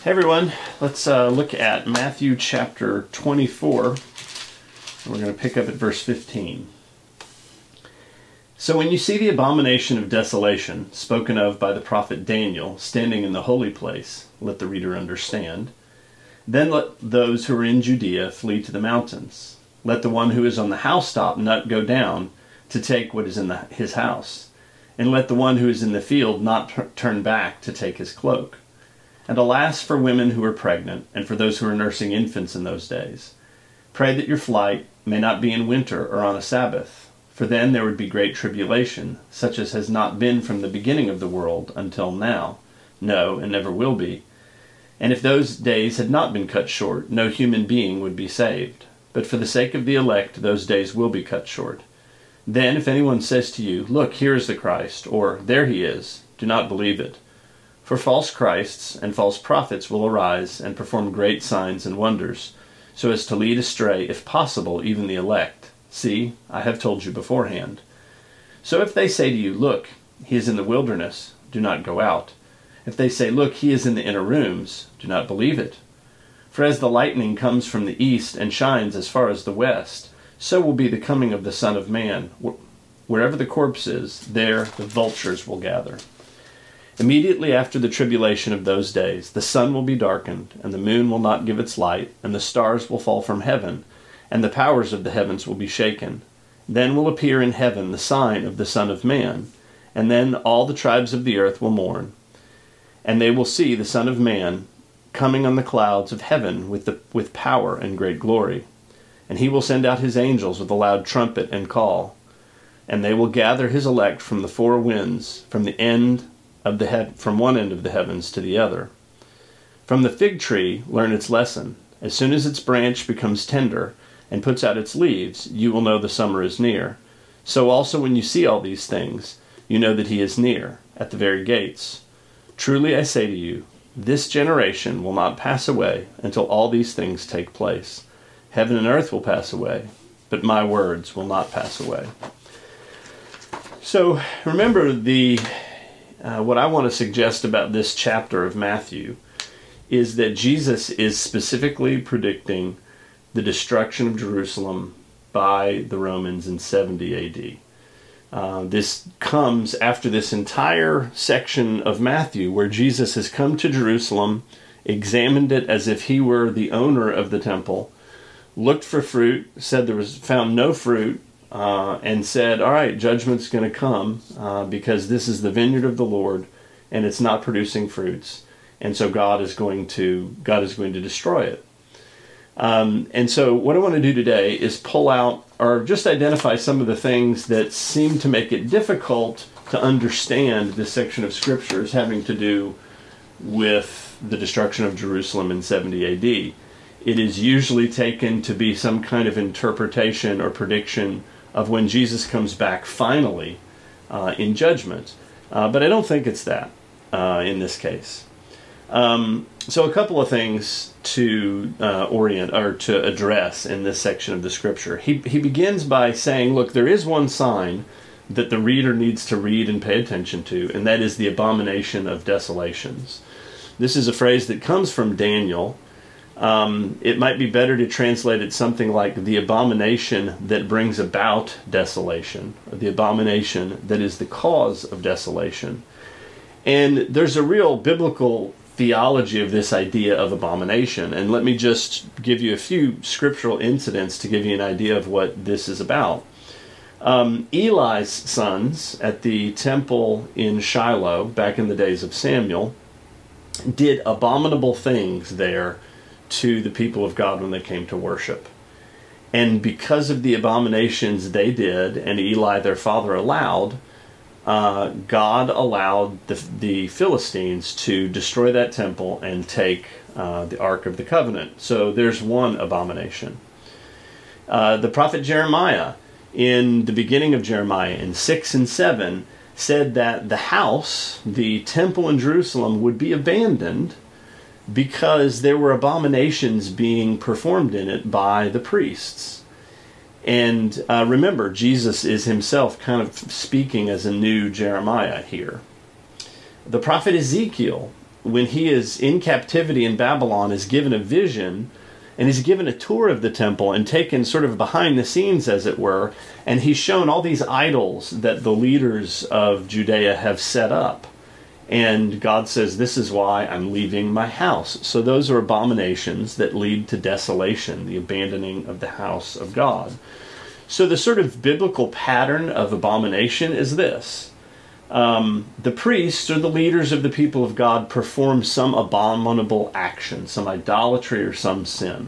Hey everyone, let's look at Matthew chapter 24. We're going to pick up at verse 15. So when you see the abomination of desolation spoken of by the prophet Daniel standing in the holy place, let the reader understand. Then let those who are in Judea flee to the mountains. Let the one who is on the housetop not go down to take what is in his house. And let the one who is in the field not turn back to take his cloak. And alas for women who are pregnant, and for those who are nursing infants in those days. Pray that your flight may not be in winter or on a Sabbath, for then there would be great tribulation, such as has not been from the beginning of the world until now, no, and never will be. And if those days had not been cut short, no human being would be saved. But for the sake of the elect, those days will be cut short. Then if anyone says to you, "Look, here is the Christ," or "There he is," do not believe it. For false Christs and false prophets will arise and perform great signs and wonders, so as to lead astray, if possible, even the elect. See, I have told you beforehand. So if they say to you, "Look, he is in the wilderness," do not go out. If they say, "Look, he is in the inner rooms," do not believe it. For as the lightning comes from the east and shines as far as the west, so will be the coming of the Son of Man. Wherever the corpse is, there the vultures will gather. Immediately after the tribulation of those days, the sun will be darkened, and the moon will not give its light, and the stars will fall from heaven, and the powers of the heavens will be shaken. Then will appear in heaven the sign of the Son of Man, and then all the tribes of the earth will mourn. And they will see the Son of Man coming on the clouds of heaven with power and great glory. And he will send out his angels with a loud trumpet and call, and they will gather his elect from the four winds, from one end of the heavens to the other. From the fig tree learn its lesson. As soon as its branch becomes tender and puts out its leaves, you will know the summer is near. So also when you see all these things, you know that he is near, at the very gates. Truly I say to you, this generation will not pass away until all these things take place. Heaven and earth will pass away, but my words will not pass away. So remember what I want to suggest about this chapter of Matthew is that Jesus is specifically predicting the destruction of Jerusalem by the Romans in 70 AD. This comes after this entire section of Matthew where Jesus has come to Jerusalem, examined it as if he were the owner of the temple, looked for fruit, said found no fruit, and said, all right, judgment's going to come because this is the vineyard of the Lord and it's not producing fruits. And so God is going to destroy it. And so what I want to do today is pull out or just identify some of the things that seem to make it difficult to understand this section of scriptures having to do with the destruction of Jerusalem in 70 AD. It is usually taken to be some kind of interpretation or prediction of when Jesus comes back finally in judgment. But I don't think it's that in this case. So a couple of things to orient or to address in this section of the scripture. He begins by saying, look, there is one sign that the reader needs to read and pay attention to, and that is the abomination of desolations. This is a phrase that comes from Daniel. It might be better to translate it something like the abomination that brings about desolation, or the abomination that is the cause of desolation. And there's a real biblical theology of this idea of abomination. And let me just give you a few scriptural incidents to give you an idea of what this is about. Eli's sons at the temple in Shiloh, back in the days of Samuel, did abominable things there to the people of God when they came to worship. And because of the abominations they did, and Eli their father allowed, God allowed the Philistines to destroy that temple and take the Ark of the Covenant. So there's one abomination. The prophet Jeremiah, in the beginning of Jeremiah, in 6 and 7, said that the house, the temple in Jerusalem, would be abandoned because there were abominations being performed in it by the priests. And remember, Jesus is himself kind of speaking as a new Jeremiah here. The prophet Ezekiel when he is in captivity in Babylon, is given a vision, and he's given a tour of the temple and taken sort of behind the scenes, as it were, and he's shown all these idols that the leaders of Judea have set up. And God says, this is why I'm leaving my house. So those are abominations that lead to desolation, the abandoning of the house of God. So the sort of biblical pattern of abomination is this. The priests or the leaders of the people of God perform some abominable action, some idolatry or some sin.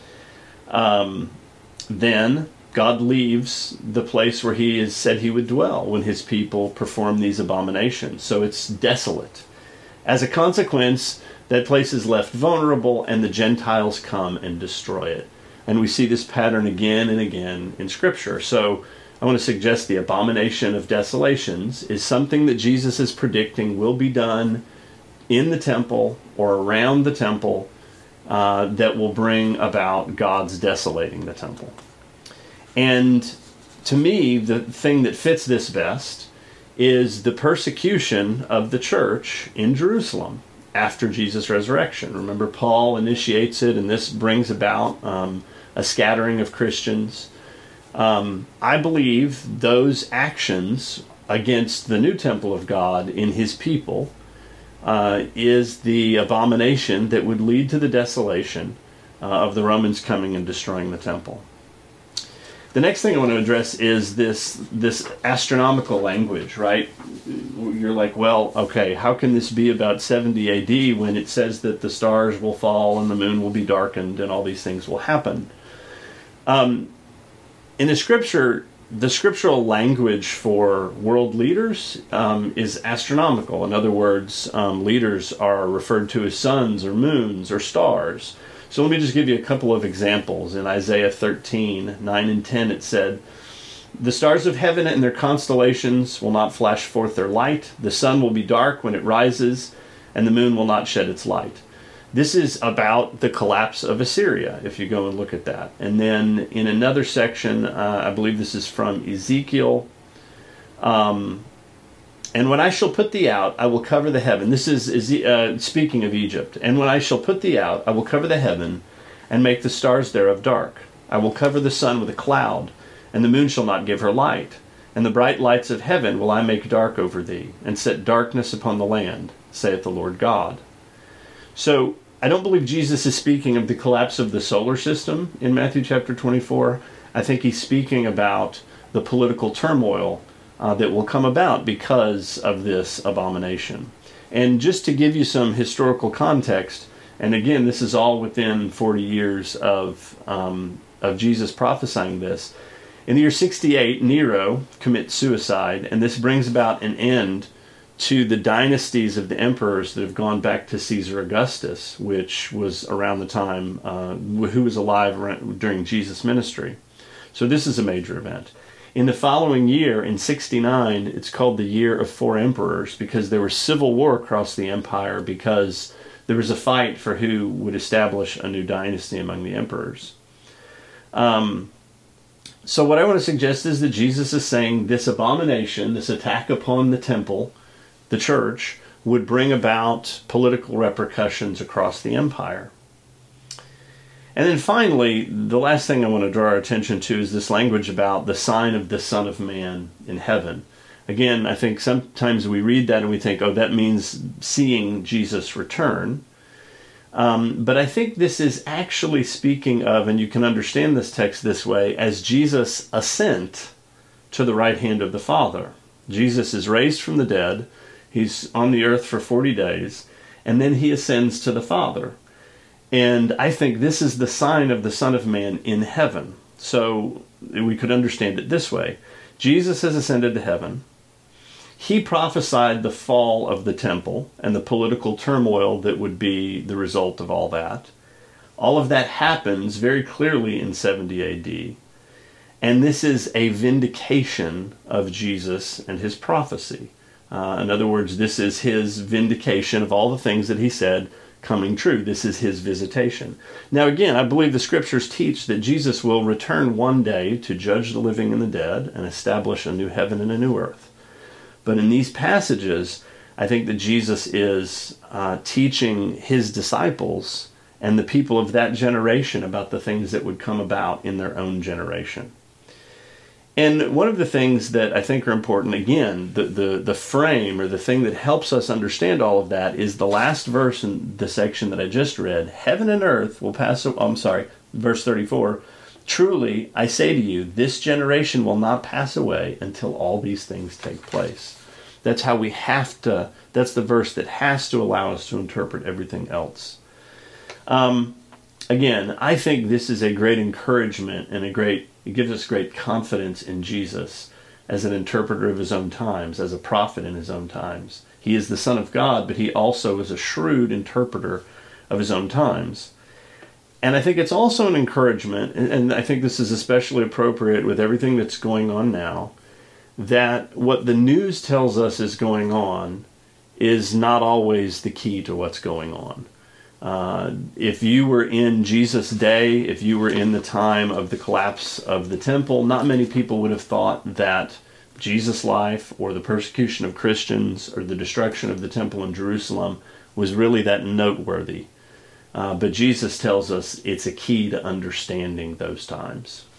Then God leaves the place where he has said he would dwell when his people perform these abominations. So it's desolate. As a consequence, that place is left vulnerable, and the Gentiles come and destroy it. And we see this pattern again and again in Scripture. So I want to suggest the abomination of desolations is something that Jesus is predicting will be done in the temple or around the temple that will bring about God's desolating the temple. And to me, the thing that fits this best is the persecution of the church in Jerusalem after Jesus' resurrection. Remember, Paul initiates it, and this brings about a scattering of Christians. I believe those actions against the new temple of God in his people is the abomination that would lead to the desolation of the Romans coming and destroying the temple. The next thing I want to address is this astronomical language, right? You're like, well, okay, how can this be about 70 AD when it says that the stars will fall and the moon will be darkened and all these things will happen? In the scripture, the scriptural language for world leaders is astronomical. In other words, leaders are referred to as suns or moons or stars. So let me just give you a couple of examples. In Isaiah 13, 9 and 10, it said, "The stars of heaven and their constellations will not flash forth their light. The sun will be dark when it rises, and the moon will not shed its light." This is about the collapse of Assyria, if you go and look at that. And then in another section, I believe this is from Ezekiel, "And when I shall put thee out, I will cover the heaven." This is speaking of Egypt. "And when I shall put thee out, I will cover the heaven, and make the stars thereof dark. I will cover the sun with a cloud, and the moon shall not give her light. And the bright lights of heaven will I make dark over thee, and set darkness upon the land, saith the Lord God." So I don't believe Jesus is speaking of the collapse of the solar system in Matthew chapter 24. I think he's speaking about the political turmoil that will come about because of this abomination. And just to give you some historical context, and again, this is all within 40 years of Jesus prophesying this. In the year 68, Nero commits suicide, and this brings about an end to the dynasties of the emperors that have gone back to Caesar Augustus, which was around the time, who was alive during Jesus' ministry. So this is a major event. In the following year, in 69, it's called the Year of Four Emperors because there was civil war across the empire because there was a fight for who would establish a new dynasty among the emperors. So what I want to suggest is that Jesus is saying this abomination, this attack upon the temple, the church, would bring about political repercussions across the empire. And then finally, the last thing I want to draw our attention to is this language about the sign of the Son of Man in heaven. Again, I think sometimes we read that and we think, oh, that means seeing Jesus return. But I think this is actually speaking of, and you can understand this text this way, as Jesus' ascent to the right hand of the Father. Jesus is raised from the dead. He's on the earth for 40 days, and then he ascends to the Father. And I think this is the sign of the Son of Man in heaven. So we could understand it this way. Jesus has ascended to heaven. He prophesied the fall of the temple and the political turmoil that would be the result of all that. All of that happens very clearly in 70 AD. And this is a vindication of Jesus and his prophecy. In other words, this is his vindication of all the things that he said coming true. This is his visitation. Now again, I believe the scriptures teach that Jesus will return one day to judge the living and the dead and establish a new heaven and a new earth. But in these passages, I think that Jesus is teaching his disciples and the people of that generation about the things that would come about in their own generation. And one of the things that I think are important, again, the frame or the thing that helps us understand all of that is the last verse in the section that I just read. Heaven and earth will pass away. I'm sorry, verse 34. Truly, I say to you, this generation will not pass away until all these things take place. That's how we have to, that's the verse that has to allow us to interpret everything else. Again, I think this is a great encouragement and it gives us great confidence in Jesus as an interpreter of his own times, as a prophet in his own times. He is the Son of God, but he also is a shrewd interpreter of his own times. And I think it's also an encouragement, and I think this is especially appropriate with everything that's going on now, that what the news tells us is going on is not always the key to what's going on. If you were in Jesus' day, if you were in the time of the collapse of the temple, not many people would have thought that Jesus' life or the persecution of Christians or the destruction of the temple in Jerusalem was really that noteworthy. But Jesus tells us it's a key to understanding those times.